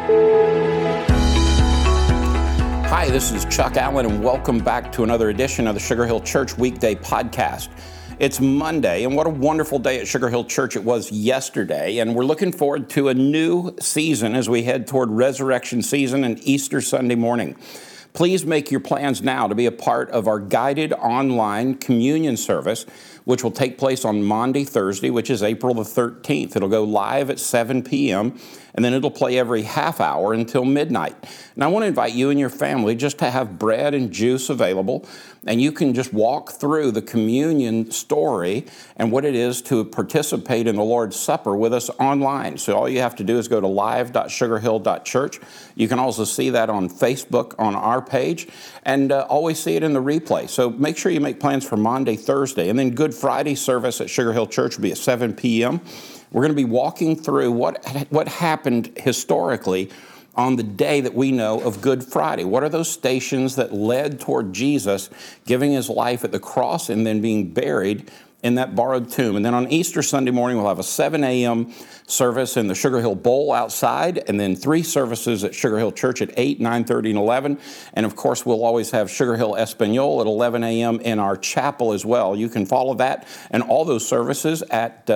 Hi, this is Chuck Allen, and welcome back to another edition of the Sugar Hill Church Weekday Podcast. It's Monday, and what a wonderful day at Sugar Hill Church it was yesterday, and we're looking forward to a new season as we head toward Resurrection Season and Easter Sunday morning. Please make your plans now to be a part of our guided online communion service, which will take place on Maundy, Thursday, which is April the 13th. It'll go live at 7 p.m., and then it'll play every half hour until midnight. And I want to invite you and your family just to have bread and juice available, and you can just walk through the communion story and what it is to participate in the Lord's Supper with us online. So all you have to do is go to live.sugarhill.church. You can also see that on Facebook on our page, and always see it in the replay. So make sure you make plans for Monday, Thursday, and then Good Friday service at Sugar Hill Church will be at 7 p.m. We're going to be walking through what happened historically on the day that we know of Good Friday. What are those stations that led toward Jesus giving his life at the cross and then being buried in that borrowed tomb? And then on Easter Sunday morning, we'll have a 7 a.m. service in the Sugar Hill Bowl outside, and then 3 services at Sugar Hill Church at 8, 9:30, and 11. And of course, we'll always have Sugar Hill Espanol at 11 a.m. in our chapel as well. You can follow that and all those services at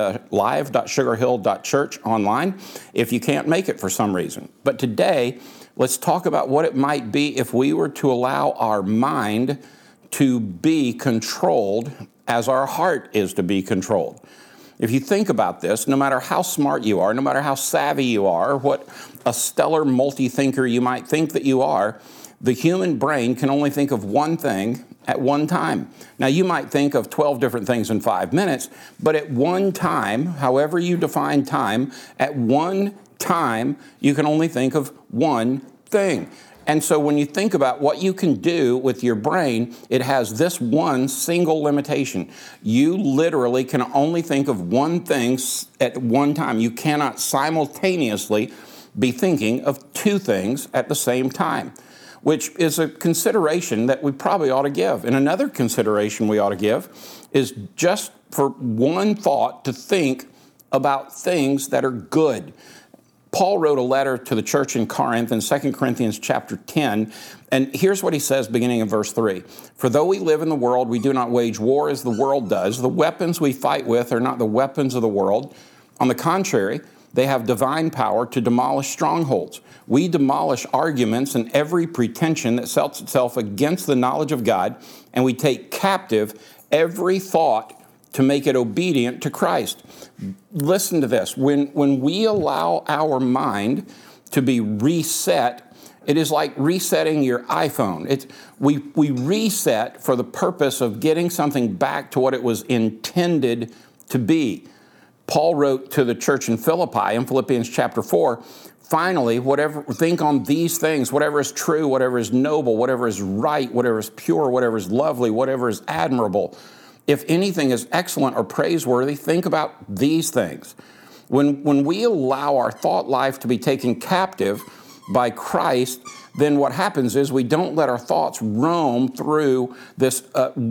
live.sugarhill.church online if you can't make it for some reason. But today, let's talk about what it might be if we were to allow our mind to be controlled as our heart is to be controlled. If you think about this, no matter how smart you are, no matter how savvy you are, what a stellar multi-thinker you might think that you are, the human brain can only think of one thing at one time. Now, you might think of 12 different things in 5 minutes, but at one time, however you define time, at one time, you can only think of one thing. And so when you think about what you can do with your brain, it has this one single limitation. You literally can only think of one thing at one time. You cannot simultaneously be thinking of 2 things at the same time, which is a consideration that we probably ought to give. And another consideration we ought to give is just for one thought to think about things that are good. Paul wrote a letter to the church in Corinth in 2 Corinthians chapter 10, and here's what he says beginning in verse 3. For though we live in the world, we do not wage war as the world does. The weapons we fight with are not the weapons of the world. On the contrary, they have divine power to demolish strongholds. We demolish arguments and every pretension that sets itself against the knowledge of God, and we take captive every thought to make it obedient to Christ. Listen to this. When we allow our mind to be reset, it is like resetting your iPhone. We reset for the purpose of getting something back to what it was intended to be. Paul wrote to the church in Philippi in Philippians chapter 4, finally, think on these things, whatever is true, whatever is noble, whatever is right, whatever is pure, whatever is lovely, whatever is admirable. If anything is excellent or praiseworthy, think about these things. When we allow our thought life to be taken captive by Christ, then what happens is we don't let our thoughts roam through this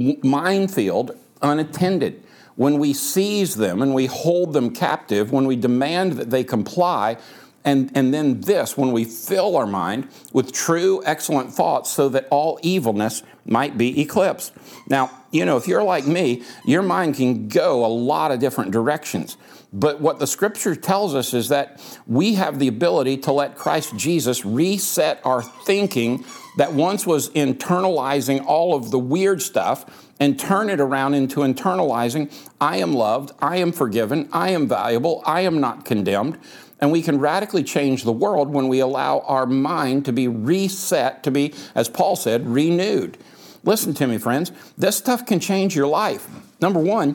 minefield unattended. When we seize them and we hold them captive, when we demand that they comply, and then this, when we fill our mind with true, excellent thoughts so that all evilness might be eclipsed. Now, if you're like me, your mind can go a lot of different directions. But what the Scripture tells us is that we have the ability to let Christ Jesus reset our thinking that once was internalizing all of the weird stuff and turn it around into internalizing, I am loved, I am forgiven, I am valuable, I am not condemned. And we can radically change the world when we allow our mind to be reset, to be, as Paul said, renewed. Listen to me, friends. This stuff can change your life. Number one,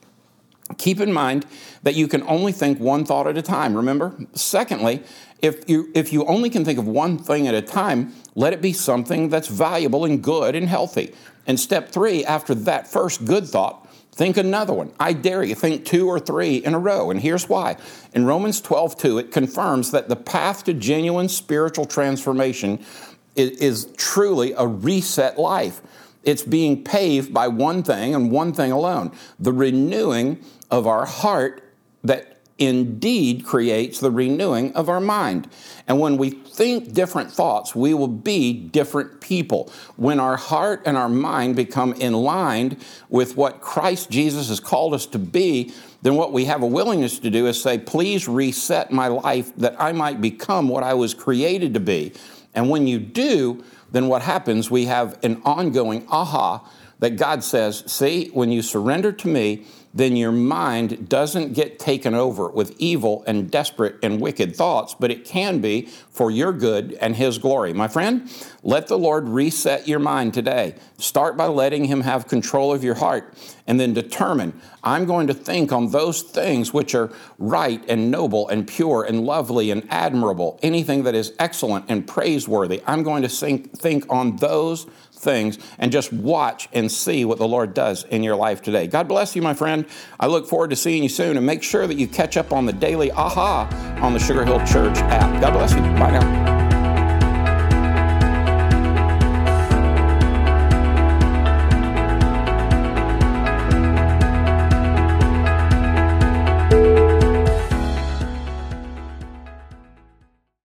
keep in mind that you can only think one thought at a time, remember? Secondly, if you only can think of one thing at a time, let it be something that's valuable and good and healthy. And step 3, after that first good thought, think another one. I dare you, think 2 or 3 in a row. And here's why. In Romans 12:2, it confirms that the path to genuine spiritual transformation is truly a reset life. It's being paved by one thing and one thing alone, the renewing of our heart that indeed creates the renewing of our mind. And when we think different thoughts, we will be different people. When our heart and our mind become in line with what Christ Jesus has called us to be, then what we have a willingness to do is say, please reset my life that I might become what I was created to be. And when you do, then what happens, we have an ongoing aha that God says, see, when you surrender to me, then your mind doesn't get taken over with evil and desperate and wicked thoughts, but it can be for your good and His glory. My friend, let the Lord reset your mind today. Start by letting Him have control of your heart, and then determine, I'm going to think on those things which are right and noble and pure and lovely and admirable, anything that is excellent and praiseworthy. I'm going to think on those things and just watch and see what the Lord does in your life today. God bless you, my friend. I look forward to seeing you soon, and make sure that you catch up on the daily aha on the Sugar Hill Church app. God bless you. Bye now.